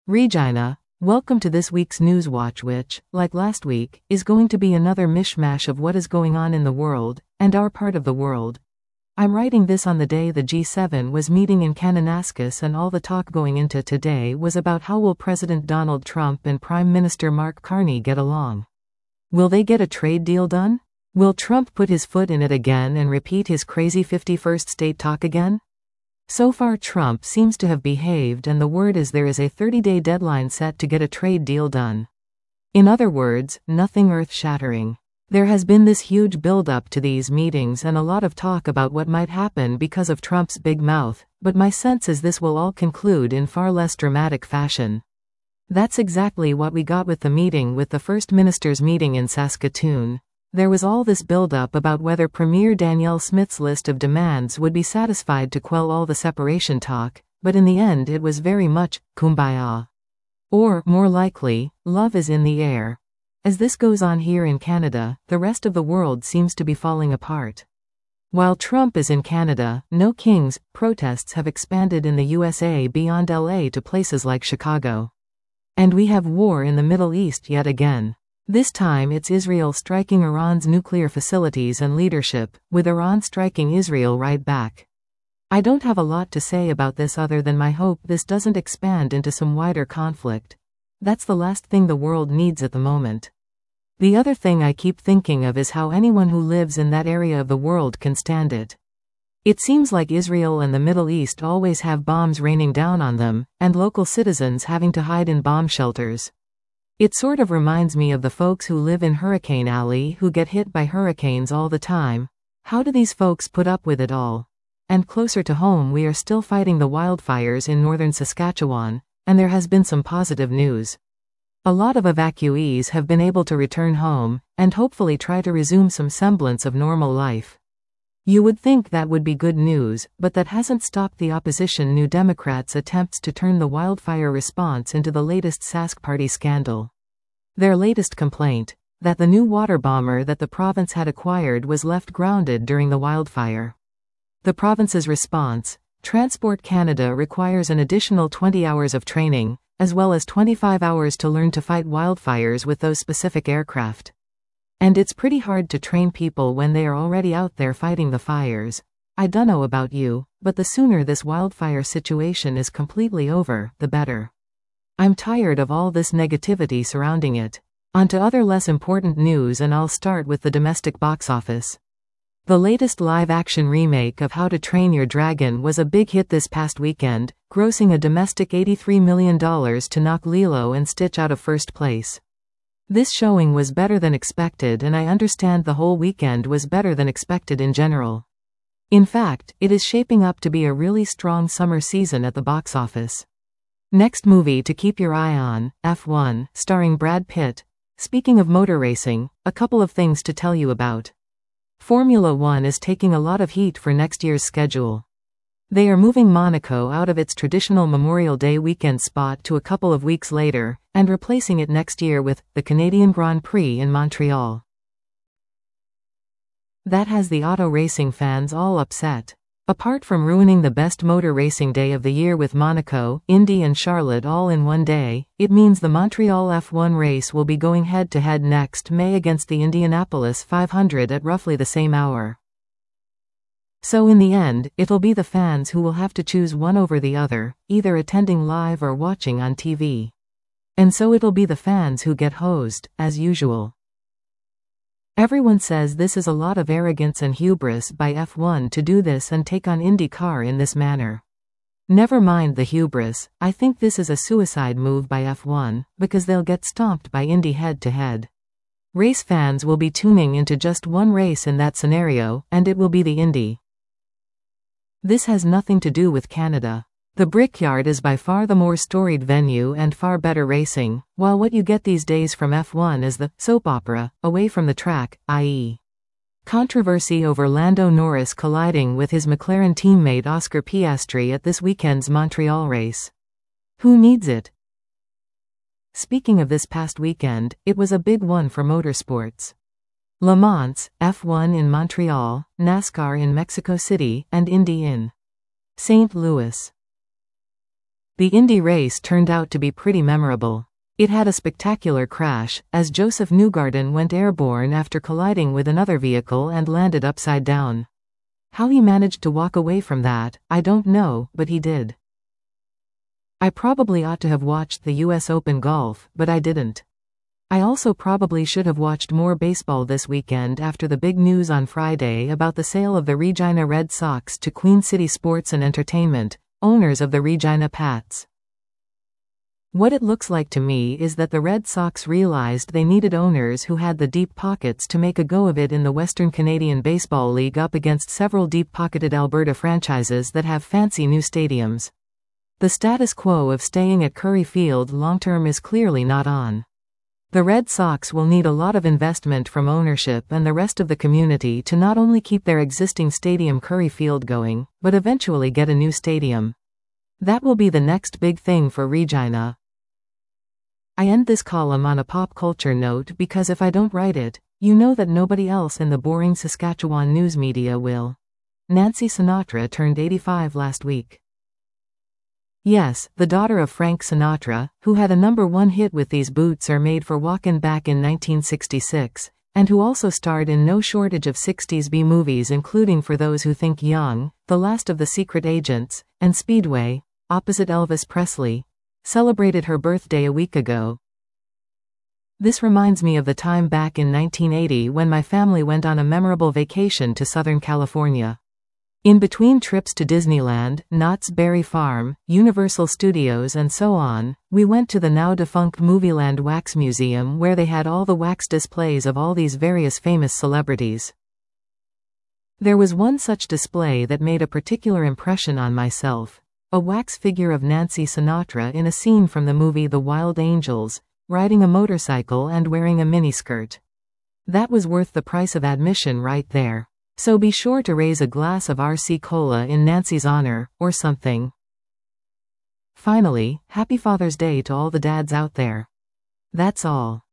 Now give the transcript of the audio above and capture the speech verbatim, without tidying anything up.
Regina, welcome to this week's News Watch, which, like last week, is going to be another mishmash of what is going on in the world, and our part of the world. I'm writing this on the day the G seven was meeting in Kananaskis, and all the talk going into today was about how will President Donald Trump and Prime Minister Mark Carney get along. Will they get a trade deal done? Will Trump put his foot in it again and repeat his crazy fifty-first state talk again? So far Trump seems to have behaved, and the word is there is a thirty-day deadline set to get a trade deal done. In other words, nothing earth-shattering. There has been this huge build-up to these meetings and a lot of talk about what might happen because of Trump's big mouth, but my sense is this will all conclude in far less dramatic fashion. That's exactly what we got with the meeting with the First Minister's meeting in Saskatoon. There was all this build-up about whether Premier Danielle Smith's list of demands would be satisfied to quell all the separation talk, but in the end it was very much kumbaya. Or, more likely, love is in the air. As this goes on here in Canada, the rest of the world seems to be falling apart. While Trump is in Canada, no kings, protests have expanded in the U S A beyond L A to places like Chicago. And we have war in the Middle East yet again. This time it's Israel striking Iran's nuclear facilities and leadership, with Iran striking Israel right back. I don't have a lot to say about this other than my hope this doesn't expand into some wider conflict. That's the last thing the world needs at the moment. The other thing I keep thinking of is how anyone who lives in that area of the world can stand it. It seems like Israel and the Middle East always have bombs raining down on them, and local citizens having to hide in bomb shelters. It sort of reminds me of the folks who live in Hurricane Alley who get hit by hurricanes all the time. How do these folks put up with it all? And closer to home, we are still fighting the wildfires in northern Saskatchewan, and there has been some positive news. A lot of evacuees have been able to return home, and hopefully try to resume some semblance of normal life. You would think that would be good news, but that hasn't stopped the opposition New Democrats' attempts to turn the wildfire response into the latest Sask Party scandal. Their latest complaint, that the new water bomber that the province had acquired was left grounded during the wildfire. The province's response, Transport Canada requires an additional twenty hours of training, as well as twenty-five hours to learn to fight wildfires with those specific aircraft. And it's pretty hard to train people when they are already out there fighting the fires. I dunno about you, but the sooner this wildfire situation is completely over, the better. I'm tired of all this negativity surrounding it. On to other less important news, and I'll start with the domestic box office. The latest live-action remake of How to Train Your Dragon was a big hit this past weekend, grossing a domestic eighty-three million dollars to knock Lilo and Stitch out of first place. This showing was better than expected, and I understand the whole weekend was better than expected in general. In fact, it is shaping up to be a really strong summer season at the box office. Next movie to keep your eye on, F one, starring Brad Pitt. Speaking of motor racing, a couple of things to tell you about. Formula One is taking a lot of heat for next year's schedule. They are moving Monaco out of its traditional Memorial Day weekend spot to a couple of weeks later, and replacing it next year with the Canadian Grand Prix in Montreal. That has the auto racing fans all upset. Apart from ruining the best motor racing day of the year with Monaco, Indy and Charlotte all in one day, it means the Montreal F one race will be going head-to-head next May against the Indianapolis five hundred at roughly the same hour. So in the end, it'll be the fans who will have to choose one over the other, either attending live or watching on T V. And so it'll be the fans who get hosed, as usual. Everyone says this is a lot of arrogance and hubris by F one to do this and take on IndyCar in this manner. Never mind the hubris, I think this is a suicide move by F one, because they'll get stomped by Indy head-to-head. Race fans will be tuning into just one race in that scenario, and it will be the Indy. This has nothing to do with Canada. The Brickyard is by far the more storied venue and far better racing, while what you get these days from F one is the soap opera, away from the track, that is controversy over Lando Norris colliding with his McLaren teammate Oscar Piastri at this weekend's Montreal race. Who needs it? Speaking of this past weekend, it was a big one for motorsports. Le Mans, F one in Montreal, NASCAR in Mexico City, and Indy in Saint Louis. The Indy race turned out to be pretty memorable. It had a spectacular crash, as Joseph Newgarden went airborne after colliding with another vehicle and landed upside down. How he managed to walk away from that, I don't know, but he did. I probably ought to have watched the U S Open golf, but I didn't. I also probably should have watched more baseball this weekend after the big news on Friday about the sale of the Regina Red Sox to Queen City Sports and Entertainment, owners of the Regina Pats. What it looks like to me is that the Red Sox realized they needed owners who had the deep pockets to make a go of it in the Western Canadian Baseball League up against several deep-pocketed Alberta franchises that have fancy new stadiums. The status quo of staying at Curry Field long-term is clearly not on. The Red Sox will need a lot of investment from ownership and the rest of the community to not only keep their existing stadium Curry Field going, but eventually get a new stadium. That will be the next big thing for Regina. I end this column on a pop culture note because if I don't write it, you know that nobody else in the boring Saskatchewan news media will. Nancy Sinatra turned eighty-five last week. Yes, the daughter of Frank Sinatra, who had a number one hit with These Boots Are Made for Walkin' back in nineteen sixty-six, and who also starred in no shortage of sixties B-movies including For Those Who Think Young, The Last of the Secret Agents, and Speedway, opposite Elvis Presley, celebrated her birthday a week ago. This reminds me of the time back in nineteen eighty when my family went on a memorable vacation to Southern California. In between trips to Disneyland, Knott's Berry Farm, Universal Studios and so on, we went to the now-defunct Movieland Wax Museum where they had all the wax displays of all these various famous celebrities. There was one such display that made a particular impression on myself. A wax figure of Nancy Sinatra in a scene from the movie The Wild Angels, riding a motorcycle and wearing a miniskirt. That was worth the price of admission right there. So be sure to raise a glass of R C Cola in Nancy's honor, or something. Finally, happy Father's Day to all the dads out there. That's all.